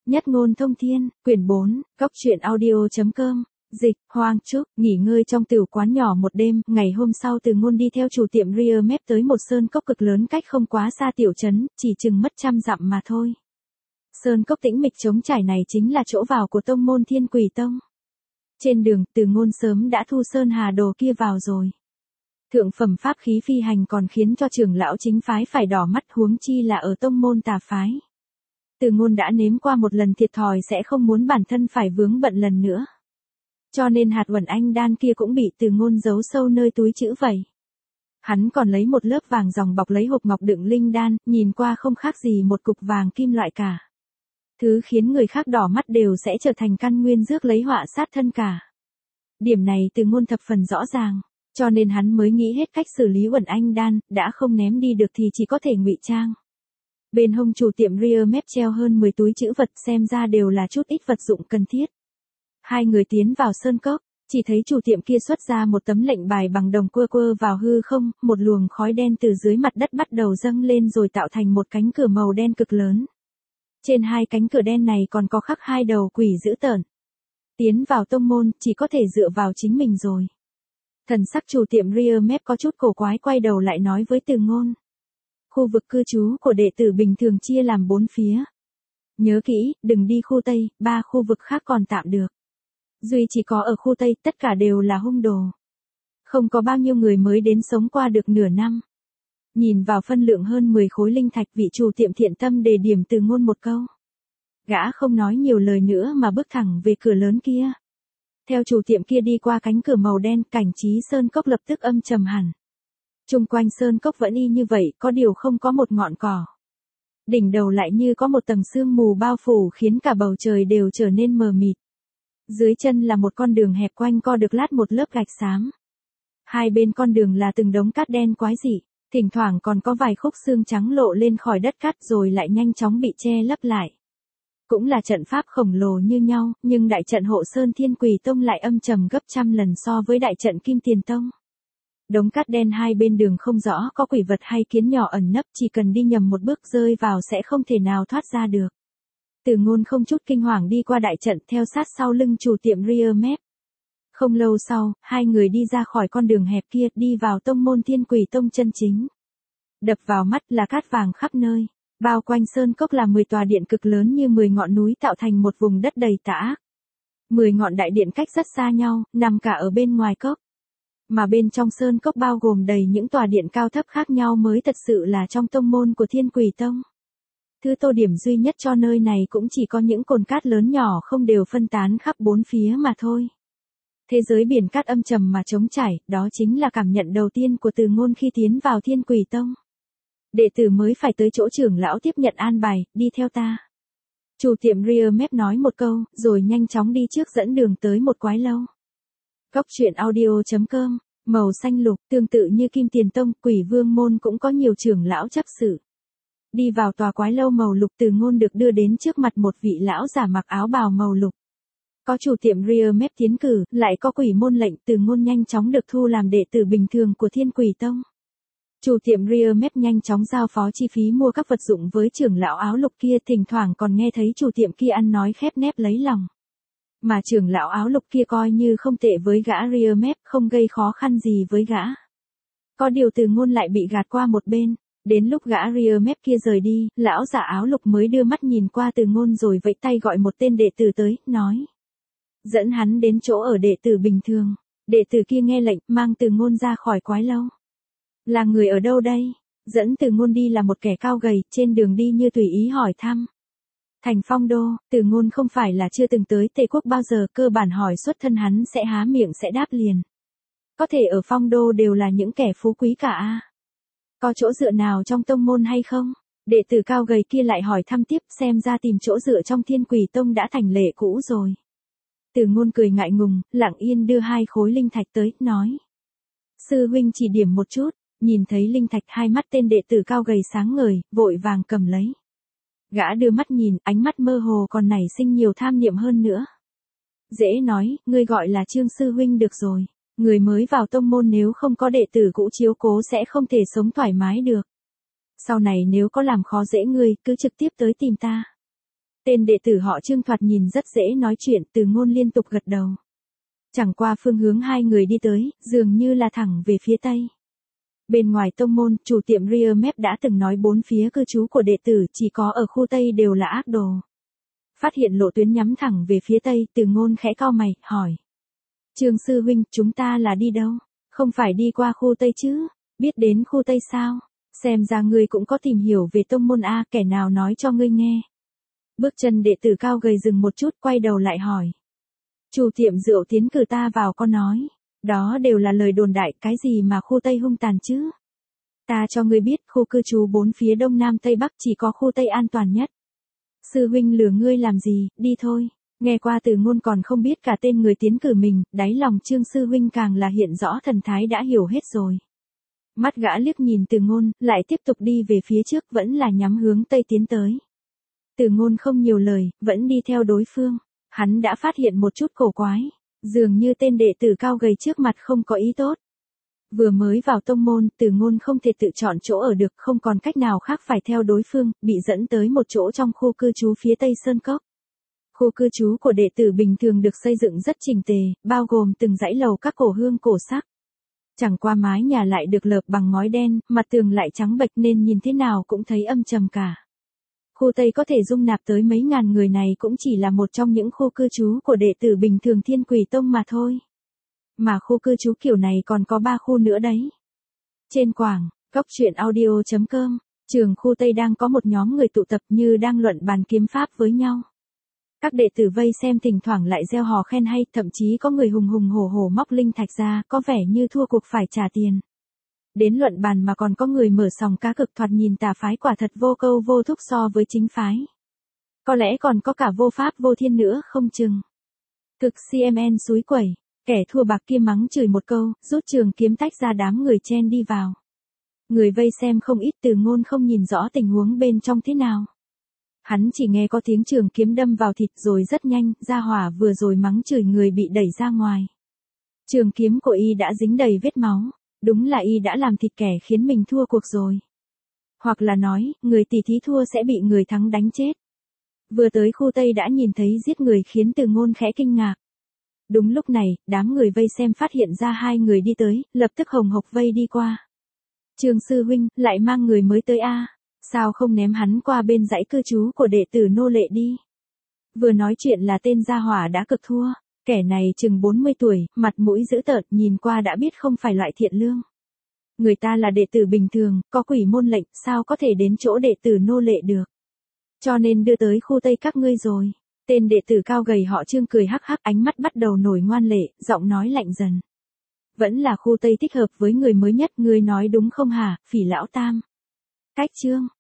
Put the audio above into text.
Nhất ngôn thông thiên, quyển 4, góc truyện audio.com. Dịch, Hoang Trúc, nghỉ ngơi trong tửu quán nhỏ một đêm, ngày hôm sau Từ Ngôn đi theo chủ tiệm Rear Map tới một sơn cốc cực lớn cách không quá xa tiểu trấn, chỉ chừng mất 100 dặm mà thôi. Sơn cốc tĩnh mịch trống trải này chính là chỗ vào của tông môn Thiên Quỷ Tông. Trên đường, Từ Ngôn sớm đã thu sơn hà đồ kia vào rồi. Thượng phẩm pháp khí phi hành còn khiến cho trưởng lão chính phái phải đỏ mắt, huống chi là ở tông môn tà phái. Từ Ngôn đã nếm qua một lần thiệt thòi sẽ không muốn bản thân phải vướng bận lần nữa. Cho nên hạt uẩn anh đan kia cũng bị Từ Ngôn giấu sâu nơi túi trữ vậy. Hắn còn lấy một lớp vàng dòng bọc lấy hộp ngọc đựng linh đan, nhìn qua không khác gì một cục vàng kim loại cả. Thứ khiến người khác đỏ mắt đều sẽ trở thành căn nguyên rước lấy họa sát thân cả. Điểm này Từ Ngôn thập phần rõ ràng, cho nên hắn mới nghĩ hết cách xử lý uẩn anh đan, đã không ném đi được thì chỉ có thể ngụy trang. Bên hông chủ tiệm Rear Map treo hơn 10 túi trữ vật, xem ra đều là chút ít vật dụng cần thiết. Hai người tiến vào sơn cốc, chỉ thấy chủ tiệm kia xuất ra một tấm lệnh bài bằng đồng quơ quơ vào hư không, một luồng khói đen từ dưới mặt đất bắt đầu dâng lên rồi tạo thành một cánh cửa màu đen cực lớn. Trên hai cánh cửa đen này còn có khắc hai đầu quỷ dữ tợn. Tiến vào tông môn, chỉ có thể dựa vào chính mình rồi. Thần sắc chủ tiệm Rear Map có chút cổ quái, quay đầu lại nói với Từ Ngôn. Khu vực cư trú của đệ tử bình thường chia làm 4 phía. Nhớ kỹ, đừng đi khu Tây, 3 khu vực khác còn tạm được. Duy chỉ có ở khu Tây, tất cả đều là hung đồ. Không có bao nhiêu người mới đến sống qua được nửa năm. Nhìn vào phân lượng hơn 10 khối linh thạch, vị chủ tiệm thiện tâm đề điểm Từ Ngôn một câu. Gã không nói nhiều lời nữa mà bước thẳng về cửa lớn kia. Theo chủ tiệm kia đi qua cánh cửa màu đen, cảnh trí sơn cốc lập tức âm trầm hẳn. Chung quanh sơn cốc vẫn y như vậy, có điều không có một ngọn cỏ. Đỉnh đầu lại như có một tầng sương mù bao phủ khiến cả bầu trời đều trở nên mờ mịt. Dưới chân là một con đường hẹp quanh co được lát một lớp gạch xám. Hai bên con đường là từng đống cát đen quái dị, thỉnh thoảng còn có vài khúc xương trắng lộ lên khỏi đất cát rồi lại nhanh chóng bị che lấp lại. Cũng là trận pháp khổng lồ như nhau, nhưng đại trận Hộ Sơn Thiên Quỷ Tông lại âm trầm gấp trăm lần so với đại trận Kim Tiền Tông. Đống cát đen hai bên đường không rõ có quỷ vật hay kiến nhỏ ẩn nấp, chỉ cần đi nhầm một bước rơi vào sẽ không thể nào thoát ra được. Từ Ngôn không chút kinh hoàng đi qua đại trận, theo sát sau lưng chủ tiệm Rear Map. Không lâu sau, hai người đi ra khỏi con đường hẹp kia, đi vào tông môn Thiên Quỷ Tông chân chính. Đập vào mắt là cát vàng khắp nơi, bao quanh sơn cốc là 10 tòa điện cực lớn như 10 ngọn núi tạo thành một vùng đất đầy tà ác. 10 ngọn đại điện cách rất xa nhau, nằm cả ở bên ngoài cốc. Mà bên trong sơn cốc bao gồm đầy những tòa điện cao thấp khác nhau mới thật sự là trong tông môn của Thiên Quỷ Tông. Thứ tô điểm duy nhất cho nơi này cũng chỉ có những cồn cát lớn nhỏ không đều phân tán khắp bốn phía mà thôi. Thế giới biển cát âm trầm mà trống trải, đó chính là cảm nhận đầu tiên của Từ Ngôn khi tiến vào Thiên Quỷ Tông. Đệ tử mới phải tới chỗ trưởng lão tiếp nhận an bài, đi theo ta. Chủ tiệm Rear Map nói một câu, rồi nhanh chóng đi trước dẫn đường tới một quái lâu. Góc truyện audio.com, màu xanh lục, tương tự như Kim Tiền Tông, Quỷ Vương môn cũng có nhiều trưởng lão chấp sự. Đi vào tòa quái lâu màu lục, Từ Ngôn được đưa đến trước mặt một vị lão giả mặc áo bào màu lục. Có chủ tiệm Rear Map tiến cử, lại có quỷ môn lệnh, Từ Ngôn nhanh chóng được thu làm đệ tử bình thường của Thiên Quỷ Tông. Chủ tiệm Rear Map nhanh chóng giao phó chi phí mua các vật dụng với trưởng lão áo lục kia, thỉnh thoảng còn nghe thấy chủ tiệm kia ăn nói khép nép lấy lòng. Mà trưởng lão áo lục kia coi như không tệ với gã Rear Map, không gây khó khăn gì với gã. Có điều Từ Ngôn lại bị gạt qua một bên. Đến lúc gã Rear Map kia rời đi, lão giả áo lục mới đưa mắt nhìn qua Từ Ngôn rồi vẫy tay gọi một tên đệ tử tới, nói. Dẫn hắn đến chỗ ở đệ tử bình thường. Đệ tử kia nghe lệnh, mang Từ Ngôn ra khỏi quái lâu. Là người ở đâu đây? Dẫn Từ Ngôn đi là một kẻ cao gầy, trên đường đi như tùy ý hỏi thăm. Thành Phong Đô, Từ Ngôn không phải là chưa từng tới Tây Quốc bao giờ, cơ bản hỏi xuất thân hắn sẽ há miệng sẽ đáp liền. Có thể ở Phong Đô đều là những kẻ phú quý cả a. Có chỗ dựa nào trong tông môn hay không? Đệ tử cao gầy kia lại hỏi thăm tiếp, xem ra tìm chỗ dựa trong Thiên Quỷ Tông đã thành lệ cũ rồi. Từ Ngôn cười ngại ngùng, lặng yên đưa 2 khối linh thạch tới, nói. Sư huynh chỉ điểm một chút, nhìn thấy linh thạch, hai mắt tên đệ tử cao gầy sáng ngời, vội vàng cầm lấy. Gã đưa mắt nhìn, ánh mắt mơ hồ còn nảy sinh nhiều tham niệm hơn nữa. Dễ nói, ngươi gọi là Trương sư huynh được rồi. Người mới vào tông môn nếu không có đệ tử cũ chiếu cố sẽ không thể sống thoải mái được. Sau này nếu có làm khó dễ ngươi, cứ trực tiếp tới tìm ta. Tên đệ tử họ Trương thoạt nhìn rất dễ nói chuyện, Từ Ngôn liên tục gật đầu. Chẳng qua phương hướng hai người đi tới, dường như là thẳng về phía tây. Bên ngoài tông môn, chủ tiệm Rear Map đã từng nói bốn phía cư trú của đệ tử chỉ có ở khu tây đều là ác đồ. Phát hiện lộ tuyến nhắm thẳng về phía tây, Từ Ngôn khẽ cau mày, hỏi. Trương sư huynh, chúng ta là đi đâu? Không phải đi qua khu tây chứ? Biết đến khu tây sao? Xem ra ngươi cũng có tìm hiểu về tông môn A, kẻ nào nói cho ngươi nghe. Bước chân đệ tử cao gầy dừng một chút, quay đầu lại hỏi. Chủ tiệm rượu tiến cử ta vào có nói. Đó đều là lời đồn đại, cái gì mà khu tây hung tàn chứ? Ta cho ngươi biết, khu cư trú bốn phía đông nam tây bắc chỉ có khu tây an toàn nhất. Sư huynh lừa ngươi làm gì, đi thôi. Nghe qua Từ Ngôn còn không biết cả tên người tiến cử mình, đáy lòng Trương sư huynh càng là hiện rõ thần thái đã hiểu hết rồi. Mắt gã liếc nhìn Từ Ngôn, lại tiếp tục đi về phía trước, vẫn là nhắm hướng tây tiến tới. Từ Ngôn không nhiều lời, vẫn đi theo đối phương. Hắn đã phát hiện một chút cổ quái, dường như tên đệ tử cao gầy trước mặt không có ý tốt. Vừa mới vào tông môn, Từ Ngôn không thể tự chọn chỗ ở được, không còn cách nào khác phải theo đối phương, bị dẫn tới một chỗ trong khu cư trú phía tây sơn cốc. Khu cư trú của đệ tử bình thường được xây dựng rất chỉnh tề, bao gồm từng dãy lầu các cổ hương cổ sắc. Chẳng qua mái nhà lại được lợp bằng ngói đen, mặt tường lại trắng bệch nên nhìn thế nào cũng thấy âm trầm cả. Khu Tây có thể dung nạp tới mấy ngàn người này cũng chỉ là một trong những khu cư trú của đệ tử bình thường Thiên Quỷ Tông mà thôi. Mà khu cư trú kiểu này còn có 3 khu nữa đấy. Trên quảng, goctruyện.audio.com, trường khu Tây đang có một nhóm người tụ tập như đang luận bàn kiếm pháp với nhau. Các đệ tử vây xem thỉnh thoảng lại reo hò khen hay, thậm chí có người hùng hùng hổ hổ móc linh thạch ra, có vẻ như thua cuộc phải trả tiền. Đến luận bàn mà còn có người mở sòng cá cược, thoạt nhìn tà phái quả thật vô câu vô thúc so với chính phái. Có lẽ còn có cả vô pháp vô thiên nữa không chừng. Cực CMN suối quẩy, kẻ thua bạc kia mắng chửi một câu, rút trường kiếm tách ra đám người chen đi vào. Người vây xem không ít, Từ Ngôn không nhìn rõ tình huống bên trong thế nào. Hắn chỉ nghe có tiếng trường kiếm đâm vào thịt rồi rất nhanh, gia hỏa vừa rồi mắng chửi người bị đẩy ra ngoài. Trường kiếm của y đã dính đầy vết máu, đúng là y đã làm thịt kẻ khiến mình thua cuộc rồi. Hoặc là nói, người tỷ thí thua sẽ bị người thắng đánh chết. Vừa tới khu Tây đã nhìn thấy giết người khiến Từ Ngôn khẽ kinh ngạc. Đúng lúc này, đám người vây xem phát hiện ra 2 người đi tới, lập tức hồng hộc vây đi qua. Trương sư huynh, lại mang người mới tới a? Sao không ném hắn qua bên dãy cư trú của đệ tử nô lệ đi? Vừa nói chuyện là tên gia hỏa đã cực thua, kẻ này chừng 40 tuổi, mặt mũi dữ tợn, nhìn qua đã biết không phải loại thiện lương. Người ta là đệ tử bình thường, có quỷ môn lệnh, sao có thể đến chỗ đệ tử nô lệ được? Cho nên đưa tới khu Tây các ngươi rồi. Tên đệ tử cao gầy họ Trương cười hắc hắc, ánh mắt bắt đầu nổi ngoan lệ, giọng nói lạnh dần. Vẫn là khu Tây thích hợp với người mới nhất, ngươi nói đúng không hả, Phỉ lão tam? Cách Trương,